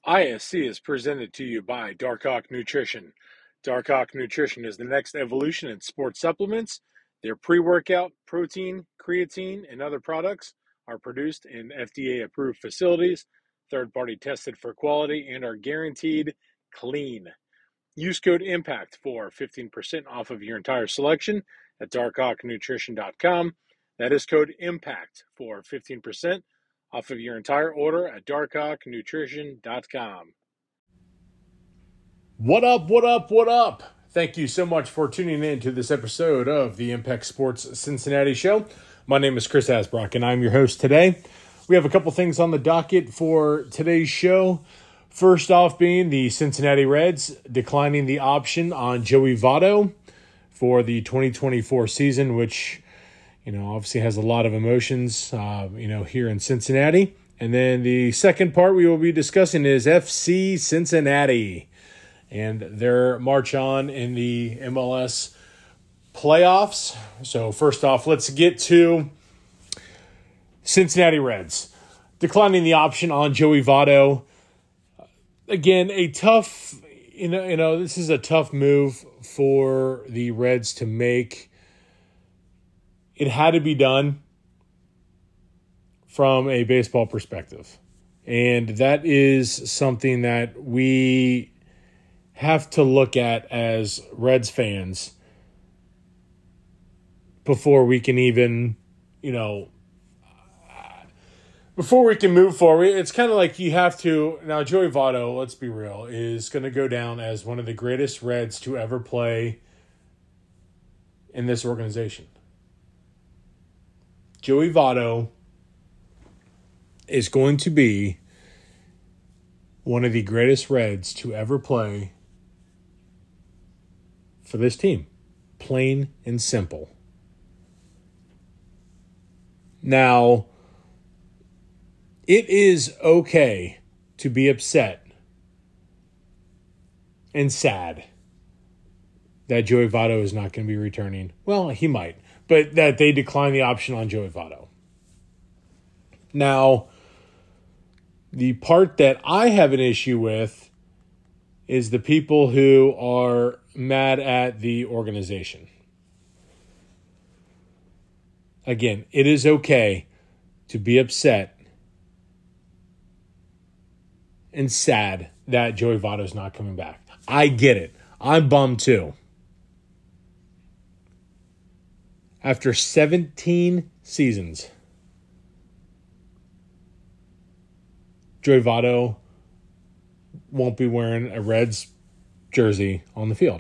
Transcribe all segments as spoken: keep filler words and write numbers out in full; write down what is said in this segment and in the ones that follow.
I S C is presented to you by Darkhawk Nutrition. Darkhawk Nutrition is the next evolution in sports supplements. Their pre workout, protein, creatine, and other products are produced in F D A approved facilities, third party tested for quality, and are guaranteed clean. Use code IMPACT for fifteen percent off of your entire selection at darkhawk nutrition dot com. That is code IMPACT for fifteen percent off of your entire order at darkhawk nutrition dot com. What up, what up, what up? Thank you so much for tuning in to this episode of the Impact Sports Cincinnati Show. My name is Chris Asbrock, and I'm your host today. We have a couple things on the docket for today's show. First off being the Cincinnati Reds declining the option on Joey Votto for the twenty twenty-four season, which, you know, obviously has a lot of emotions, uh, you know, here in Cincinnati. And then the second part we will be discussing is F C Cincinnati and their march on in the M L S playoffs. So first off, let's get to Cincinnati Reds declining the option on Joey Votto. Again, a tough, you know, you know, this is a tough move for the Reds to make. It had to be done from a baseball perspective. And that is something that we have to look at as Reds fans before we can even, you know, before we can move forward. It's kind of like you have to, now Joey Votto, let's be real, is going to go down as one of the greatest Reds to ever play in this organization. Joey Votto is going to be one of the greatest Reds to ever play for this team. Plain and simple. Now, it is okay to be upset and sad that Joey Votto is not going to be returning. Well, he might, but that they decline the option on Joey Votto. Now, the part that I have an issue with is the people who are mad at the organization. Again, it is okay to be upset and sad that Joey Votto is not coming back. I get it. I'm bummed too. After seventeen seasons, Joey Votto won't be wearing a Reds jersey on the field.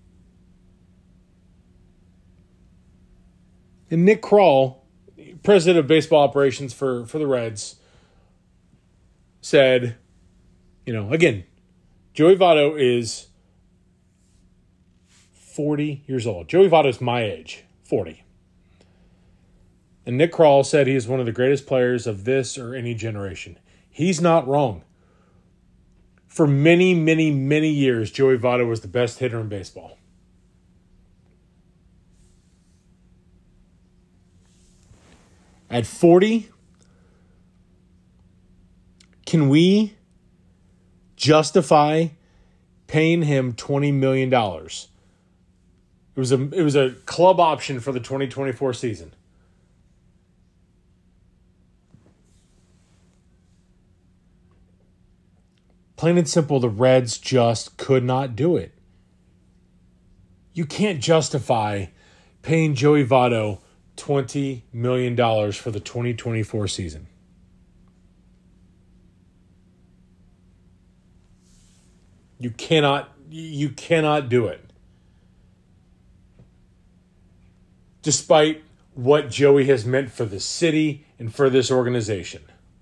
And Nick Krall, president of baseball operations for, for the Reds, said, you know, again, Joey Votto is forty years old. Joey Votto is my age, forty. And Nick Krall said he is one of the greatest players of this or any generation. He's not wrong. For many, many, many years, Joey Votto was the best hitter in baseball. At forty, can we justify paying him twenty million dollars? It was a it was a club option for the twenty twenty-four season. Plain and simple, the Reds just could not do it. You can't justify paying Joey Votto twenty million dollars for the twenty twenty-four season. You cannot, you cannot do it. Despite what Joey has meant for the city and for this organization.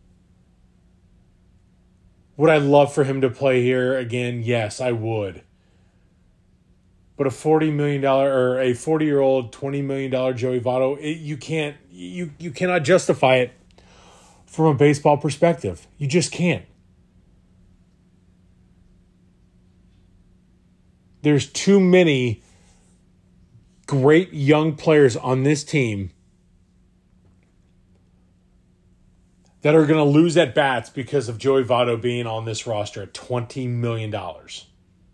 Would I love for him to play here again? Yes, I would. But a forty million dollars or a forty-year-old, twenty million dollars Joey Votto, it, you can't, you, you cannot justify it from a baseball perspective. You just can't. There's too many great young players on this team that are going to lose at bats because of Joey Votto being on this roster at twenty million dollars.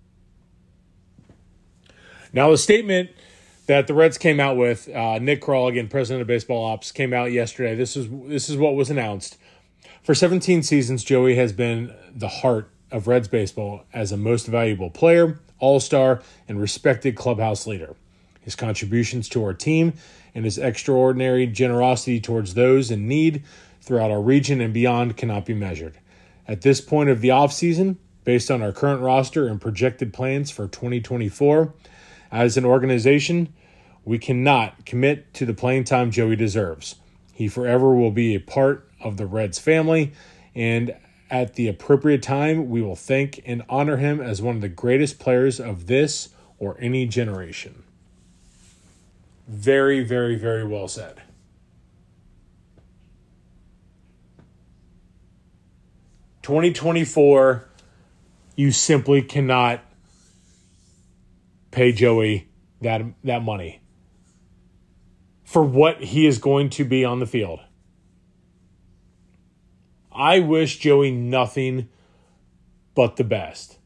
Now, the statement that the Reds came out with, uh, Nick Krall, again, president of baseball ops, came out yesterday. This is this is what was announced. For seventeen seasons, Joey has been the heart of Reds baseball as a most valuable player, all-star, and respected clubhouse leader. His contributions to our team and his extraordinary generosity towards those in need throughout our region and beyond cannot be measured. At this point of the offseason, based on our current roster and projected plans for twenty twenty-four, as an organization, we cannot commit to the playing time Joey deserves. He forever will be a part of the Reds family, and at the appropriate time, we will thank and honor him as one of the greatest players of this or any generation. Very, very, very well said. twenty twenty-four, you simply cannot pay Joey that that money for what he is going to be on the field. I wish Joey nothing but the best.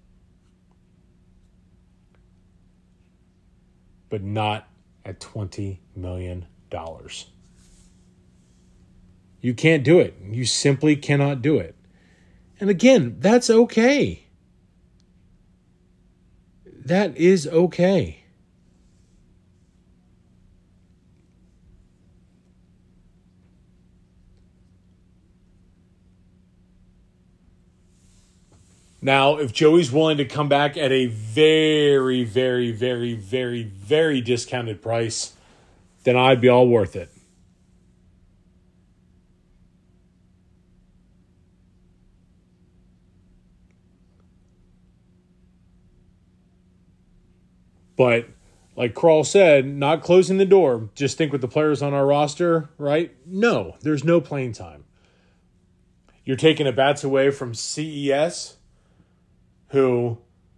But not at twenty million dollars. You can't do it. You simply cannot do it. And again, that's okay. That is okay. Now, if Joey's willing to come back at a very, very, very, very, very discounted price, then I'd be all worth it. But like Krall said, not closing the door. Just think with the players on our roster, right? No, there's no playing time. You're taking a bats away from C E S, who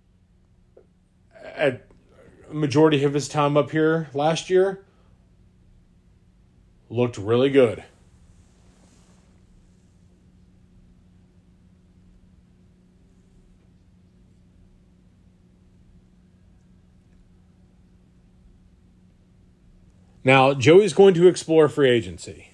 at a majority of his time up here last year looked really good. Now, Joey's going to explore free agency.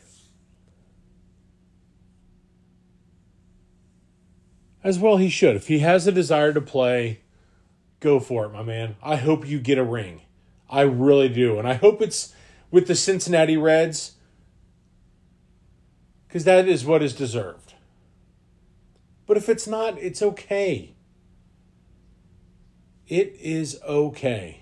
As well he should. If he has a desire to play, go for it, my man. I hope you get a ring. I really do. And I hope it's with the Cincinnati Reds, because that is what is deserved. But if it's not, it's okay. It is okay.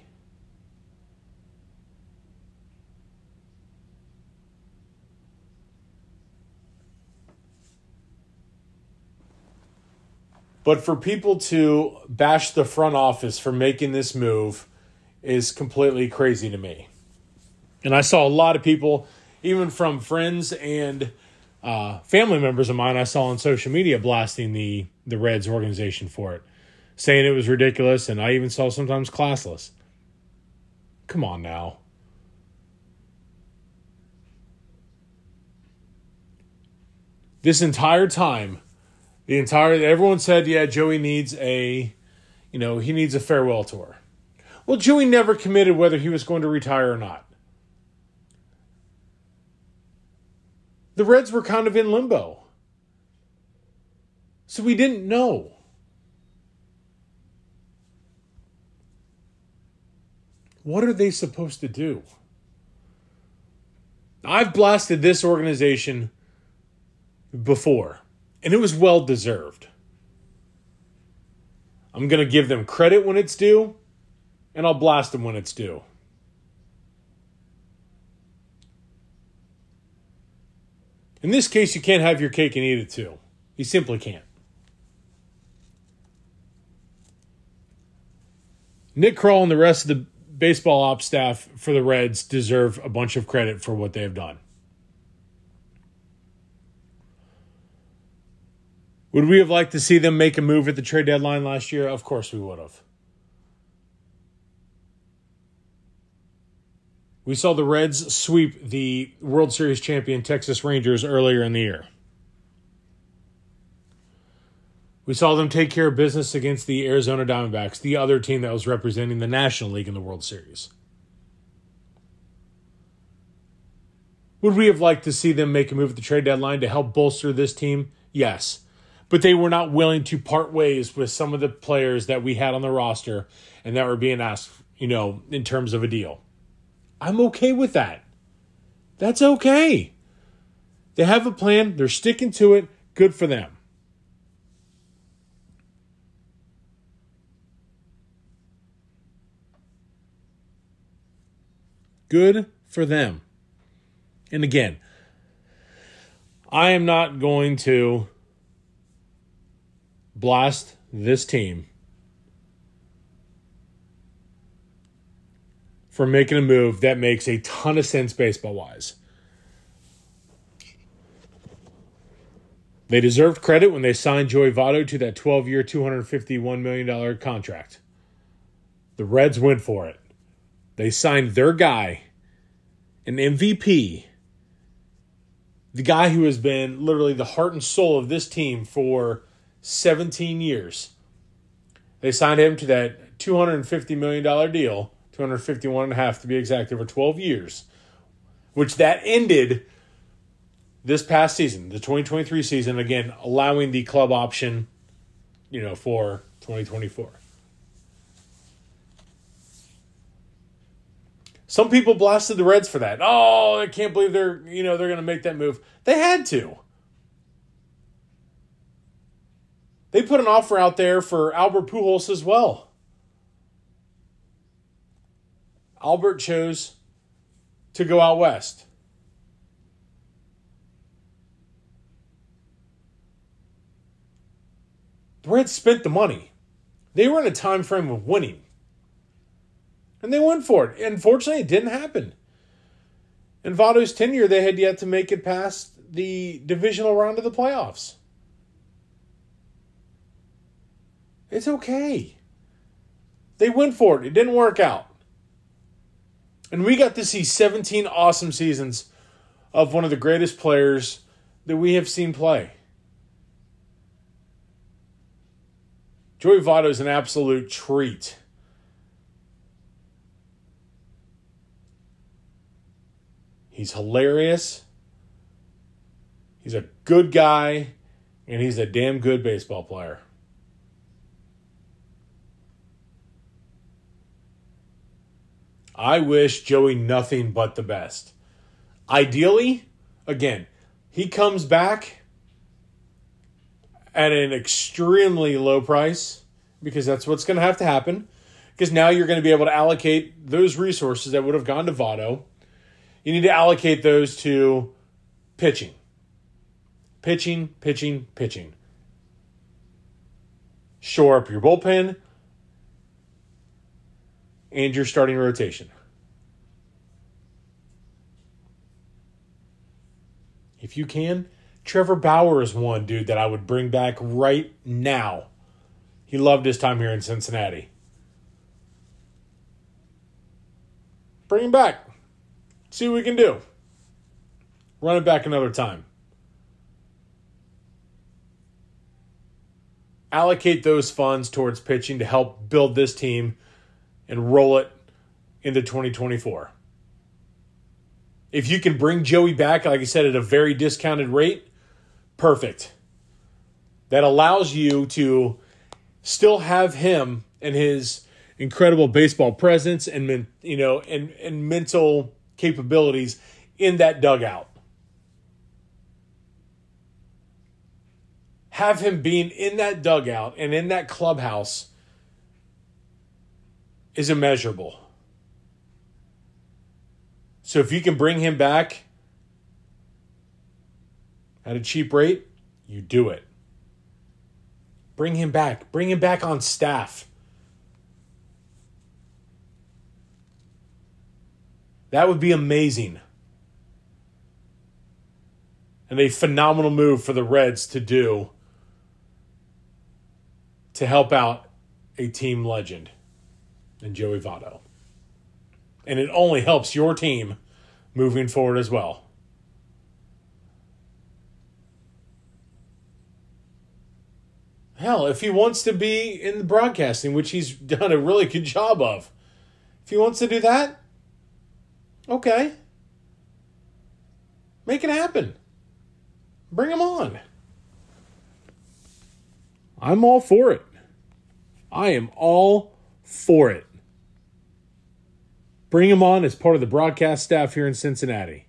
But for people to bash the front office for making this move is completely crazy to me. And I saw a lot of people, even from friends and uh, family members of mine I saw on social media, blasting the, the Reds organization for it, saying it was ridiculous, and I even saw sometimes classless. Come on now. This entire time, The entire everyone said, yeah, Joey needs a, you know, he needs a farewell tour. Well, Joey never committed whether he was going to retire or not. The Reds were kind of in limbo. So we didn't know. What are they supposed to do? I've blasted this organization before. And it was well-deserved. I'm going to give them credit when it's due, and I'll blast them when it's due. In this case, you can't have your cake and eat it too. You simply can't. Nick Krall and the rest of the baseball ops staff for the Reds deserve a bunch of credit for what they have done. Would we have liked to see them make a move at the trade deadline last year? Of course we would have. We saw the Reds sweep the World Series champion Texas Rangers earlier in the year. We saw them take care of business against the Arizona Diamondbacks, the other team that was representing the National League in the World Series. Would we have liked to see them make a move at the trade deadline to help bolster this team? Yes. But they were not willing to part ways with some of the players that we had on the roster and that were being asked, you know, in terms of a deal. I'm okay with that. That's okay. They have a plan. They're sticking to it. Good for them. Good for them. And again, I am not going to blast this team for making a move that makes a ton of sense baseball-wise. They deserved credit when they signed Joey Votto to that twelve-year, two hundred fifty-one million dollars contract. The Reds went for it. They signed their guy, an M V P, the guy who has been literally the heart and soul of this team for seventeen years. They signed him to that two hundred fifty million dollars deal, two hundred fifty-one point five to be exact, over twelve years, which that ended this past season, the twenty twenty-three season, again, allowing the club option, you know, for twenty twenty-four. Some people blasted the Reds for that. Oh, I can't believe they're, you know, they're going to make that move. They had to. They put an offer out there for Albert Pujols as well. Albert chose to go out west. The Reds spent the money. They were in a time frame of winning. And they went for it. Unfortunately, it didn't happen. In Votto's tenure, they had yet to make it past the divisional round of the playoffs. It's okay. They went for it. It didn't work out. And we got to see seventeen awesome seasons of one of the greatest players that we have seen play. Joey Votto is an absolute treat. He's hilarious. He's a good guy. And he's a damn good baseball player. I wish Joey nothing but the best. Ideally, again, he comes back at an extremely low price, because that's what's going to have to happen. Because now you're going to be able to allocate those resources that would have gone to Votto. You need to allocate those to pitching. Pitching, pitching, pitching. Shore up your bullpen and your starting rotation. If you can, Trevor Bauer is one dude that I would bring back right now. He loved his time here in Cincinnati. Bring him back. See what we can do. Run it back another time. Allocate those funds towards pitching to help build this team and roll it into twenty twenty-four. If you can bring Joey back, like I said, at a very discounted rate, perfect. That allows you to still have him and his incredible baseball presence and, you know, and, and mental capabilities in that dugout. Have him being in that dugout and in that clubhouse is immeasurable. So if you can bring him back at a cheap rate, you do it. Bring him back. Bring him back on staff. That would be amazing. And a phenomenal move for the Reds to do to help out a team legend in Joey Votto. And it only helps your team moving forward as well. Hell, if he wants to be in the broadcasting, which he's done a really good job of, if he wants to do that, okay. Make it happen. Bring him on. I'm all for it. I am all for it. Bring him on as part of the broadcast staff here in Cincinnati.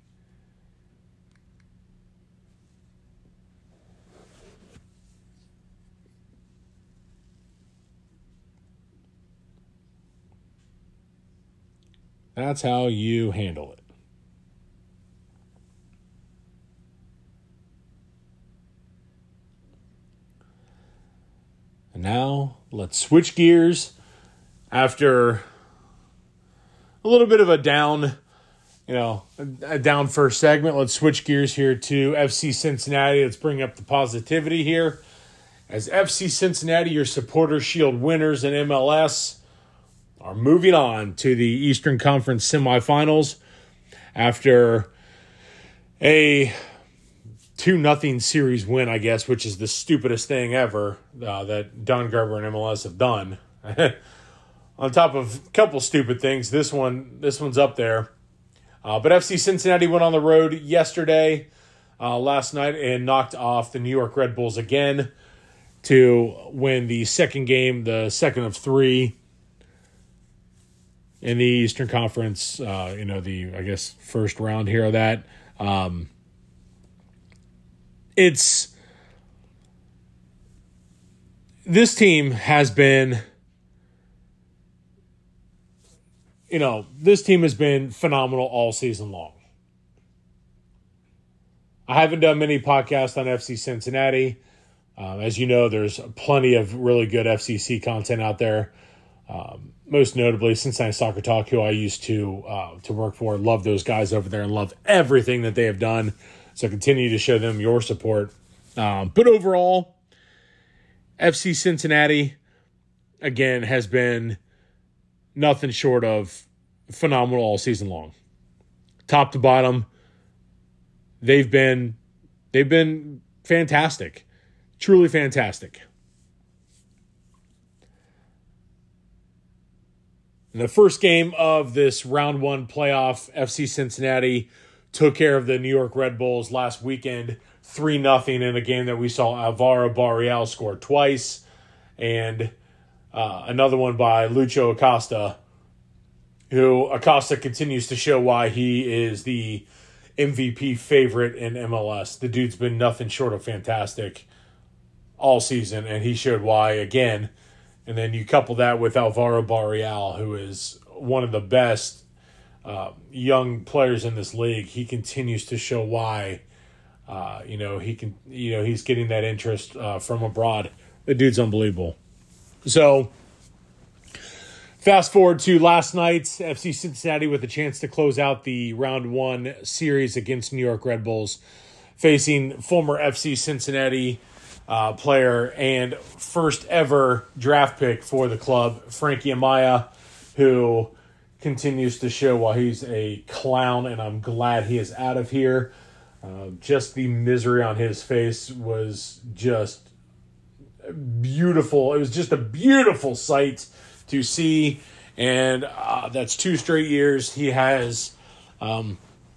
That's how you handle it. And now let's switch gears after a little bit of a down, you know, a down first segment. Let's switch gears here to F C Cincinnati. Let's bring up the positivity here. As F C Cincinnati, your Supporter Shield winners in M L S, are moving on to the Eastern Conference semifinals after a two nothing series win, I guess, which is the stupidest thing ever uh, that Don Garber and M L S have done. On top of a couple stupid things, this one this one's up there. Uh, but F C Cincinnati went on the road yesterday, uh, last night, and knocked off the New York Red Bulls again to win the second game, the second of three in the Eastern Conference. Uh, you know, the I guess first round here of that. Um, it's this team has been. You know, this team has been phenomenal all season long. I haven't done many podcasts on F C Cincinnati. Um, as you know, there's plenty of really good F C C content out there. Um, most notably, Cincinnati Soccer Talk, who I used to uh, to work for. Love those guys over there and love everything that they have done. So continue to show them your support. Um, but overall, F C Cincinnati, again, has been nothing short of phenomenal all season long. Top to bottom, they've been they've been fantastic. Truly fantastic. In the first game of this round one playoff, F C Cincinnati took care of the New York Red Bulls last weekend, three nothing in a game that we saw Alvaro Barreal score twice, and Uh, another one by Lucho Acosta, who Acosta continues to show why he is the M V P favorite in M L S. The dude's been nothing short of fantastic all season, and he showed why again. And then you couple that with Alvaro Barreal, who is one of the best uh, young players in this league. He continues to show why. Uh, you know he can. You know he's getting that interest uh, from abroad. The dude's unbelievable. So, fast forward to last night's F C Cincinnati with a chance to close out the round one series against New York Red Bulls, facing former F C Cincinnati uh, player and first ever draft pick for the club, Frankie Amaya, who continues to show why he's a clown, and I'm glad he is out of here. Uh, just the misery on his face was just beautiful. It was just a beautiful sight to see, and uh, that's two straight years he has um,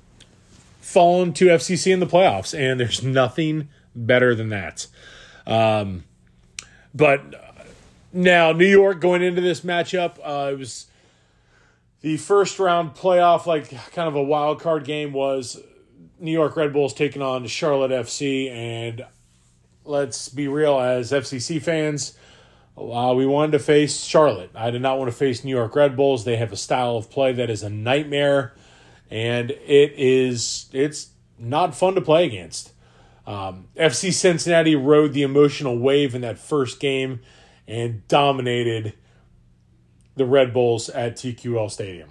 fallen to F C C in the playoffs, and there's nothing better than that. Um, but now New York going into this matchup, uh, it was the first round playoff, like kind of a wild card game, was New York Red Bulls taking on Charlotte F C, and let's be real, as F C C fans, uh, we wanted to face Charlotte. I did not want to face New York Red Bulls. They have a style of play that is a nightmare, and it is it's not fun to play against. Um, F C Cincinnati rode the emotional wave in that first game and dominated the Red Bulls at T Q L Stadium.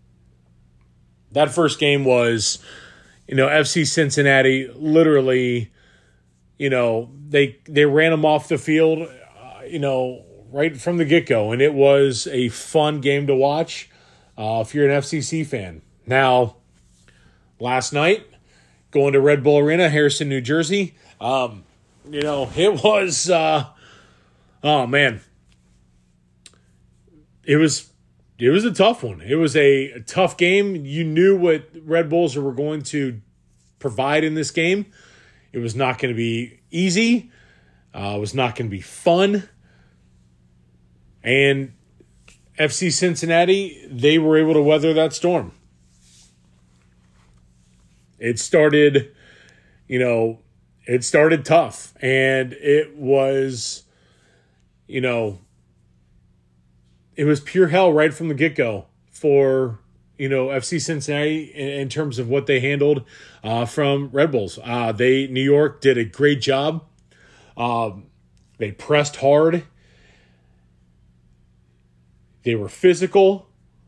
That first game was, you know, F C Cincinnati literally, you know, they they ran them off the field, uh, you know, right from the get-go, and it was a fun game to watch uh, if you're an F C C fan. Now, last night, going to Red Bull Arena, Harrison, New Jersey, um, you know, it was uh, Oh, man. It was it was a tough one. It was a, a tough game. You knew what Red Bulls were going to provide in this game. It was not going to be easy. Uh, it was not going to be fun. And F C Cincinnati, they were able to weather that storm. It started, you know, it started tough. And it was, you know, it was pure hell right from the get-go for, you know, F C Cincinnati in, in terms of what they handled uh, from Red Bulls. Uh, they New York did a great job. Um, they pressed hard. They were physical.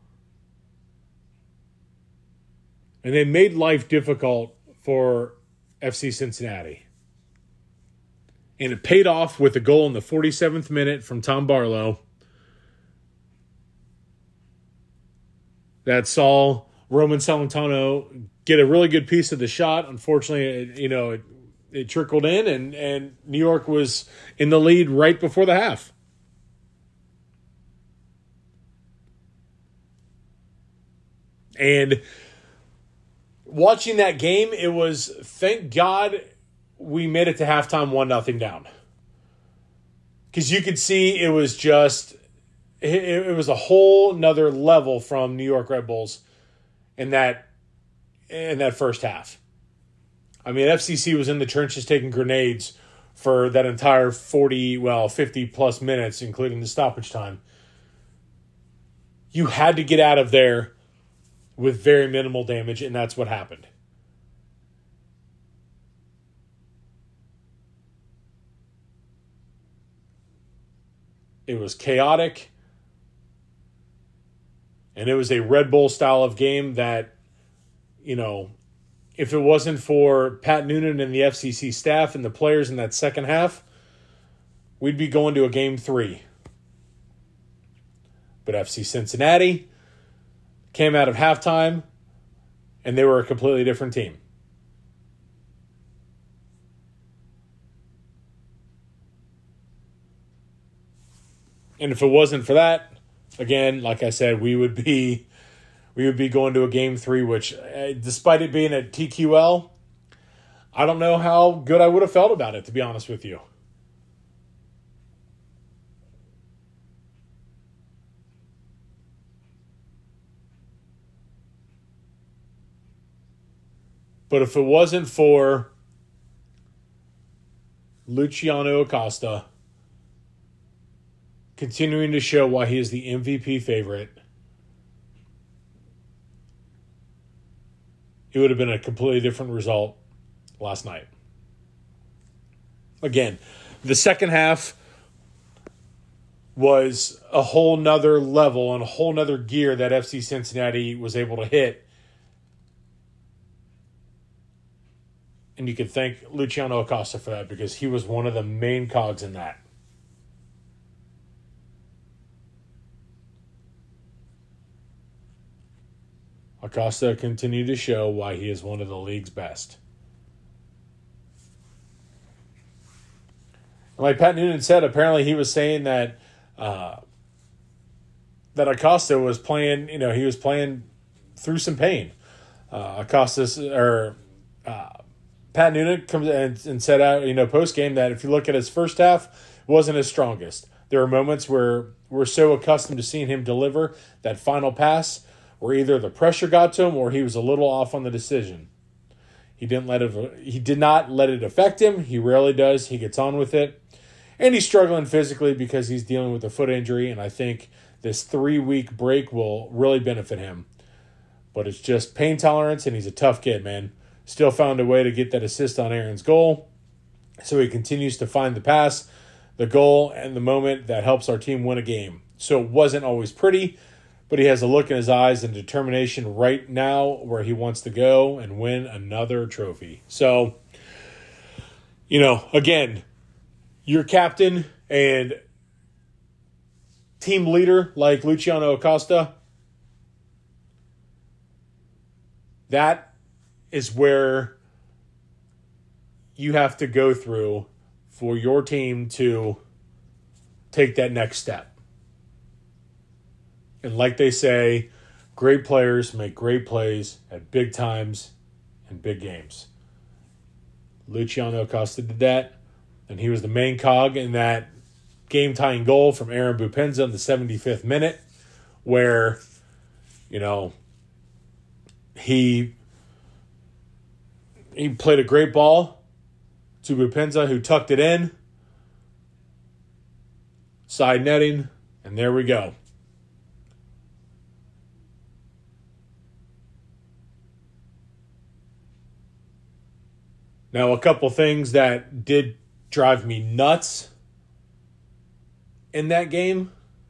And they made life difficult for F C Cincinnati. And it paid off with a goal in the forty-seventh minute from Tom Barlow that saw Roman Celentano get a really good piece of the shot. Unfortunately, it, you know, it, it trickled in, and, and New York was in the lead right before the half. And watching that game, it was, thank God we made it to halftime one nothing down. Because you could see it was just, it, it was a whole nother level from New York Red Bulls in that, in that first half. I mean, F C C was in the trenches taking grenades for that entire forty, well, fifty plus minutes, including the stoppage time. You had to get out of there with very minimal damage, and that's what happened. It was chaotic, and it was a Red Bull style of game that, you know, if it wasn't for Pat Noonan and the F C C staff and the players in that second half, we'd be going to a game three. But F C Cincinnati came out of halftime, and they were a completely different team. And if it wasn't for that, again, like I said, we would be we would be going to a game three, which, uh, despite it being a T Q L, I don't know how good I would have felt about it, to be honest with you. But if it wasn't for Luciano Acosta continuing to show why he is the M V P favorite, it would have been a completely different result last night. Again, the second half was a whole nother level and a whole nother gear that F C Cincinnati was able to hit. And you can thank Luciano Acosta for that, because he was one of the main cogs in that. Acosta continued to show why he is one of the league's best. Like Pat Noonan said, apparently he was saying that uh, that Acosta was playing, you know, he was playing through some pain. Uh, Acosta's, or uh, Pat Noonan comes and, and said out, you know, post game that if you look at his first half, it wasn't his strongest. There were moments where we're so accustomed to seeing him deliver that final pass, where either the pressure got to him or he was a little off on the decision. He didn't let it. He did not let it affect him. He rarely does. He gets on with it, and he's struggling physically because he's dealing with a foot injury. And I think this three-week break will really benefit him. But it's just pain tolerance, and he's a tough kid, man. Still found a way to get that assist on Aaron's goal. So he continues to find the pass, the goal, and the moment that helps our team win a game. So it wasn't always pretty, but he has a look in his eyes and determination right now where he wants to go and win another trophy. So, you know, again, your captain and team leader like Luciano Acosta, that is where you have to go through for your team to take that next step. And like they say, great players make great plays at big times and big games. Luciano Acosta did that, and he was the main cog in that game-tying goal from Aaron Bupenza in the seventy-fifth minute, where, you know, he he played a great ball to Bupenza, who tucked it in, side netting, and there we go. Now, a couple things that did drive me nuts in that game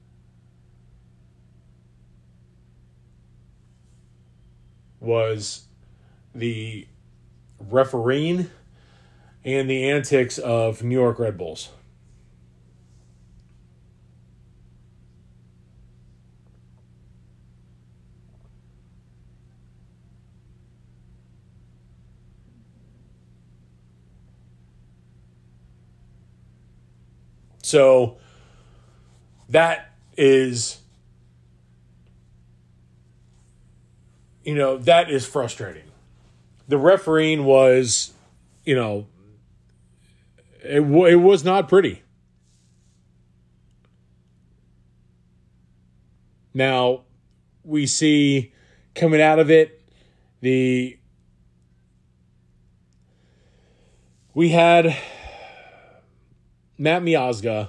was the refereeing and the antics of New York Red Bulls. So that is, you know, that is frustrating. The refereeing was, you know, it, w- it was not pretty. Now, we see coming out of it, the we had Matt Miazga,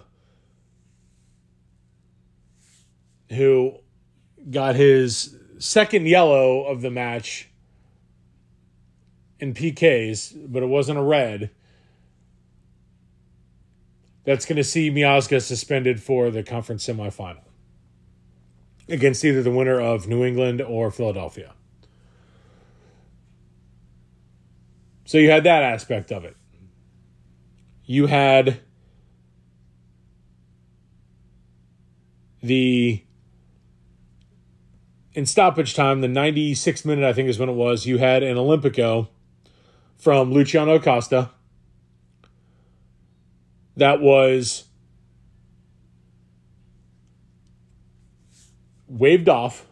who got his second yellow of the match in P Ks, but it wasn't a red. That's going to see Miazga suspended for the conference semifinal against either the winner of New England or Philadelphia. So you had that aspect of it. You had the, in stoppage time, the ninety-sixth minute, I think is when it was, you had an Olympico from Luciano Acosta that was waved off.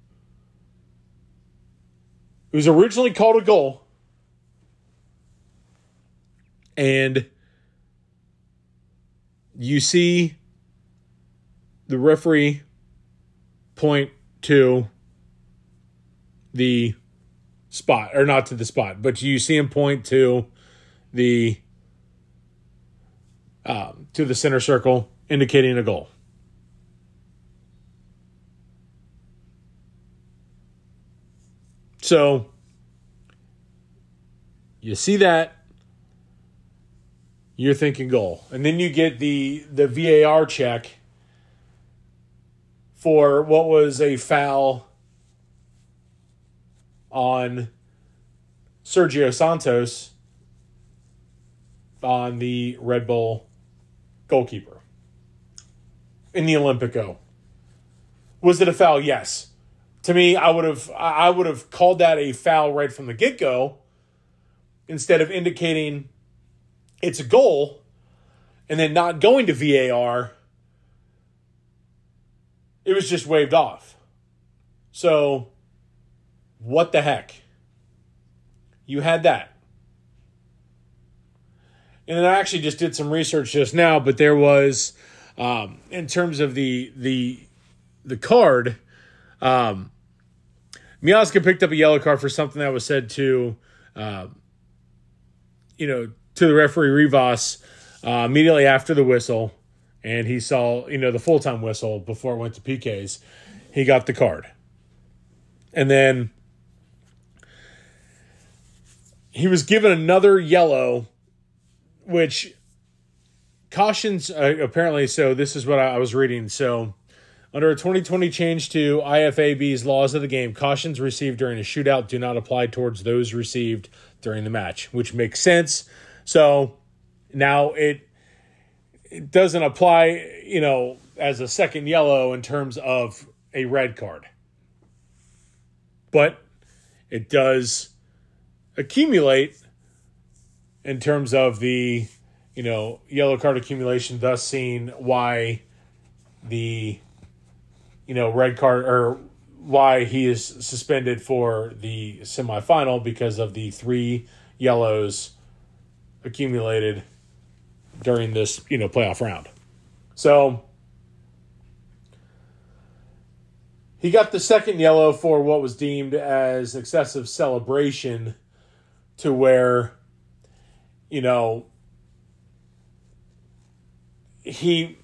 It was originally called a goal. And you see the referee point to the spot, or not to the spot, but you see him point to the um, to the center circle, indicating a goal. So you see that, you're thinking goal, and then you get the the V A R check for what was a foul on Sergio Santos on the Red Bull goalkeeper in the Olympico. Was it a foul? Yes. To me, I would have I would have called that a foul right from the get-go instead of indicating it's a goal and then not going to V A R. It was just waved off. So, what the heck? You had that. And then I actually just did some research just now, but there was, um, in terms of the the the card, um, Miazga picked up a yellow card for something that was said to, uh, you know, to the referee Rivas uh, immediately after the whistle. And he saw, you know, the full-time whistle before it went to P Ks. He got the card. And then he was given another yellow, which cautions, uh, apparently, so this is what I, I was reading. So, under a twenty twenty change to I F A B's laws of the game, cautions received during a shootout do not apply towards those received during the match, which makes sense. So, now it It doesn't apply, you know, as a second yellow in terms of a red card. But it does accumulate in terms of the, you know, yellow card accumulation, thus seeing why the, you know, red card, or why he is suspended for the semifinal because of the three yellows accumulated during this, you know, playoff round. So he got the second yellow for what was deemed as excessive celebration, to where, you know, he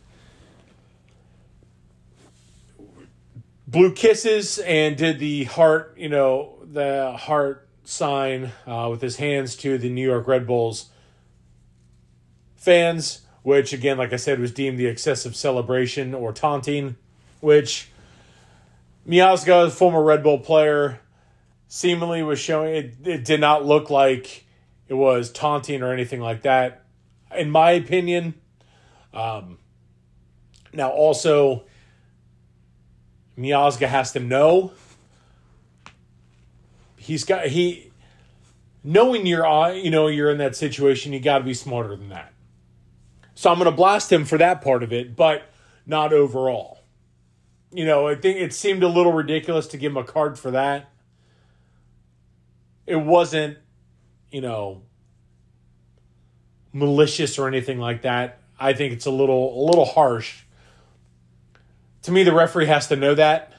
blew kisses and did the heart, you know, the heart sign uh, with his hands to the New York Red Bulls fans, which, again, like I said, was deemed the excessive celebration or taunting, which Miazga, a former Red Bull player, seemingly was showing it, it did not look like it was taunting or anything like that, in my opinion. Um, now, also, Miazga has to know. He's got he knowing you're on, you know, you're in that situation. You got to be smarter than that. So I'm going to blast him for that part of it, but not overall. You know, I think it seemed a little ridiculous to give him a card for that. It wasn't, you know, malicious or anything like that. I think it's a little a little harsh. To me, the referee has to know that.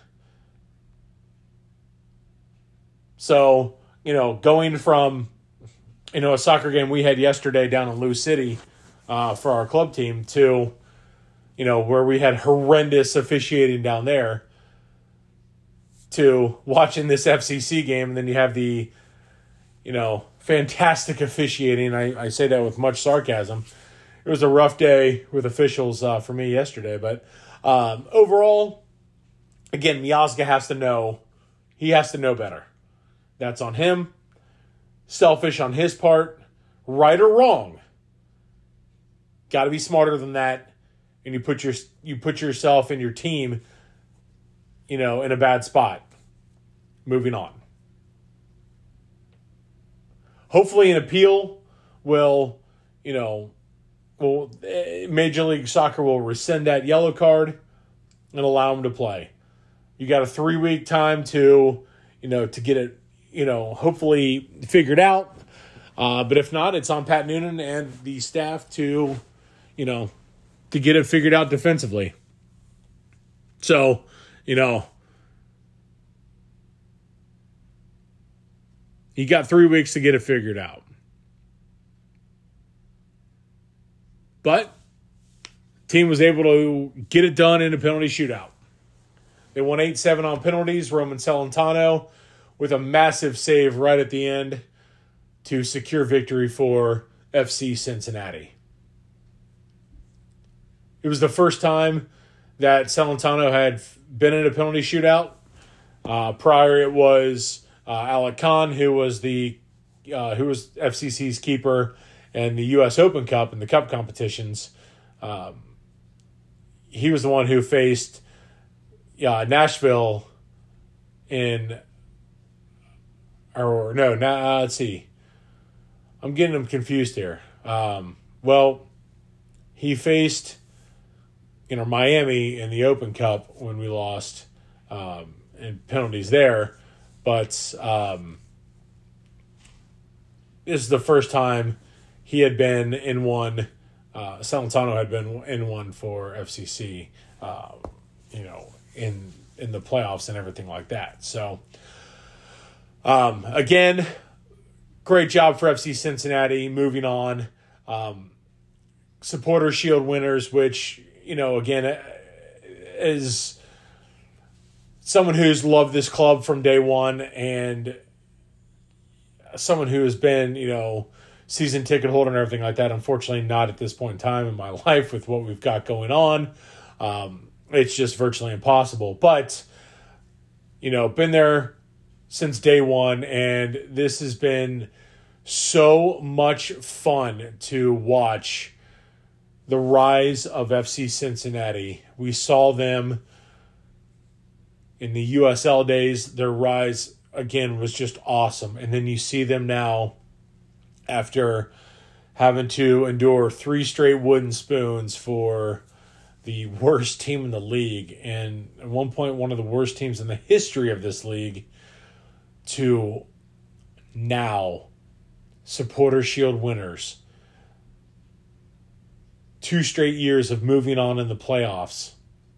So, you know, going from, you know, a soccer game we had yesterday down in Lou City uh, for our club team to, you know, where we had horrendous officiating down there, to watching this F C C game, and then you have the, you know, fantastic officiating. I, I say that with much sarcasm. It was a rough day with officials uh, for me yesterday, but um, overall, again, Miazga has to know. He has to know better. That's on him. Selfish on his part. Right or wrong. Got to be smarter than that. And you put your you put yourself and your team, you know, in a bad spot. Moving on. Hopefully an appeal will, you know, will Major League Soccer will rescind that yellow card and allow him to play. You got a three-week time to, you know, to get it, you know, hopefully figured out. Uh, but if not, it's on Pat Noonan and the staff to, you know, to get it figured out defensively. So, you know, he got three weeks to get it figured out. But team was able to get it done in a penalty shootout. They won eight seven on penalties. Roman Celentano with a massive save right at the end to secure victory for F C Cincinnati. It was the first time that Celentano had been in a penalty shootout. Uh, prior, it was uh, Alec Khan, who was the uh, who was F C C's keeper in the U S Open Cup and the Cup competitions. Um, he was the one who faced uh, Nashville in, or no, nah, uh, let's see. I'm getting them confused here. Um, well, he faced, you know, Miami in the Open Cup when we lost um, in penalties there. But um, this is the first time he had been in one. Uh, Celentano had been in one for F C C, uh, you know, in in the playoffs and everything like that. So, um, again, great job for F C Cincinnati. Moving on, um, Supporter Shield winners, which, you know, again, is someone who's loved this club from day one and someone who has been, you know, season ticket holder and everything like that. Unfortunately, not at this point in time in my life with what we've got going on. Um, it's just virtually impossible. But, you know, been there since day one, and this has been so much fun to watch the rise of F C Cincinnati. We saw them in the U S L days. Their rise, again, was just awesome. And then you see them now after having to endure three straight wooden spoons for the worst team in the league, and at one point one of the worst teams in the history of this league, to now Supporter Shield winners. Two straight years of moving on in the playoffs.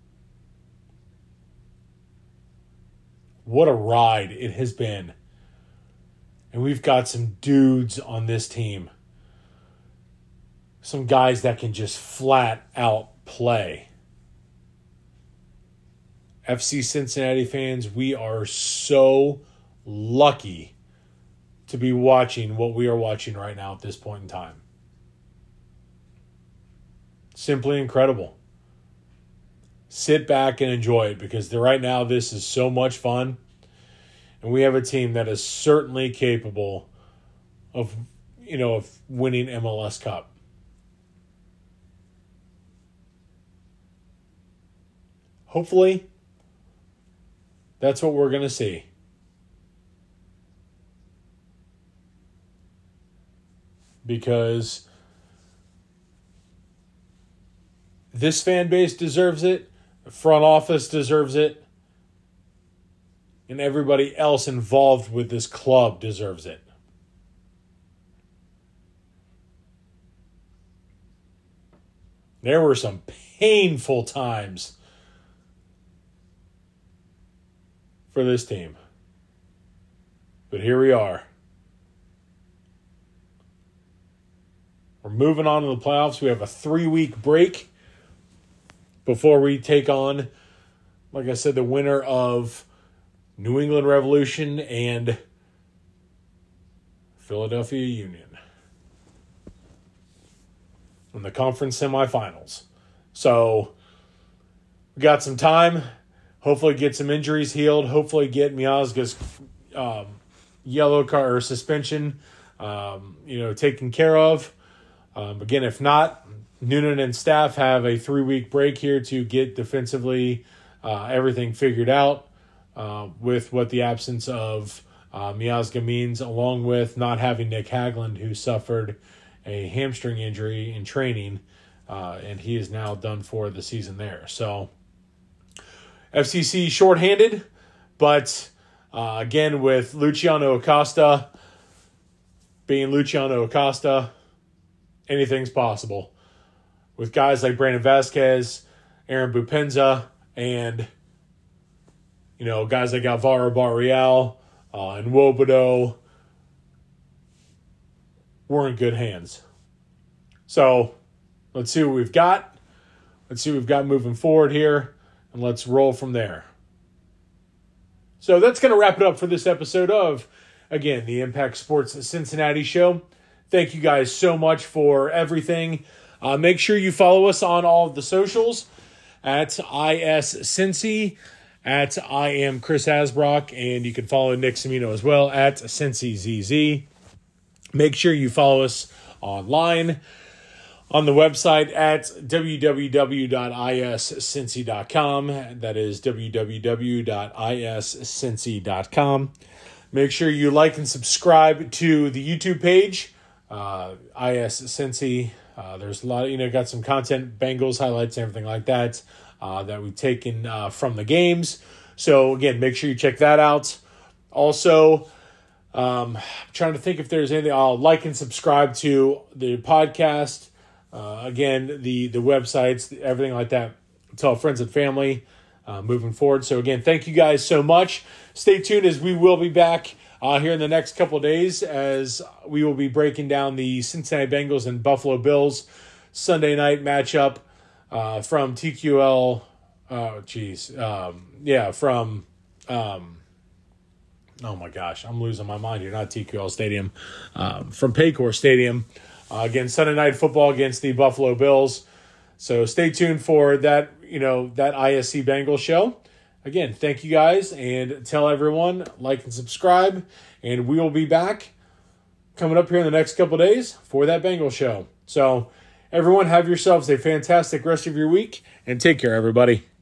What a ride it has been. And we've got some dudes on this team. Some guys that can just flat out play. F C Cincinnati fans, we are so lucky to be watching what we are watching right now at this point in time. Simply incredible. Sit back and enjoy it, because right now this is so much fun. And we have a team that is certainly capable of, you know, of winning M L S Cup. Hopefully, that's what we're going to see. Because this fan base deserves it, the front office deserves it, and everybody else involved with this club deserves it. There were some painful times for this team. But here we are. We're moving on to the playoffs. We have a three-week break before we take on, like I said, the winner of New England Revolution and Philadelphia Union in the conference semifinals. So we got some time. Hopefully get some injuries healed. Hopefully get Miazga's um, yellow card or suspension, um, you know, taken care of. Um, again, if not, Noonan and staff have a three-week break here to get defensively uh, everything figured out uh, with what the absence of uh, Miazga means, along with not having Nick Hagland, who suffered a hamstring injury in training, uh, and he is now done for the season there. So F C C shorthanded, but uh, again, with Luciano Acosta being Luciano Acosta, anything's possible. With guys like Brandon Vasquez, Aaron Bupenza, and, you know, guys like Alvaro Barreal uh, and Wobodo, we're in good hands. So let's see what we've got. Let's see what we've got moving forward here, and let's roll from there. So that's going to wrap it up for this episode of, again, the Impact Sports Cincinnati Show. Thank you guys so much for everything. Uh, make sure you follow us on all of the socials at ISCincy, at I am Chris Asbrock, and you can follow Nick Cimino as well at CincyZZ. Make sure you follow us online on the website at w w w dot i s cincy dot com. That is w w w dot i s cincy dot com. Make sure you like and subscribe to the YouTube page, uh, ISCincy. Uh, there's a lot of, you know, got some content, Bengals highlights, and everything like that, uh, that we've taken uh, from the games. So, again, make sure you check that out. Also, um, I'm trying to think if there's anything. I'll like and subscribe to the podcast. Uh, again, the, the websites, everything like that. Tell friends and family uh, moving forward. So, again, thank you guys so much. Stay tuned, as we will be back Uh, here in the next couple of days, as we will be breaking down the Cincinnati Bengals and Buffalo Bills Sunday night matchup uh, from T Q L. Oh, geez. Um, yeah, from, um, oh my gosh, I'm losing my mind here. Not T Q L Stadium. Um, from Paycor Stadium. Uh, again, Sunday night football against the Buffalo Bills. So stay tuned for that, you know, that I S C Bengals show. Again, thank you guys, and tell everyone, like and subscribe, and we will be back coming up here in the next couple of days for that Bengals show. So, everyone, have yourselves a fantastic rest of your week, and take care, everybody.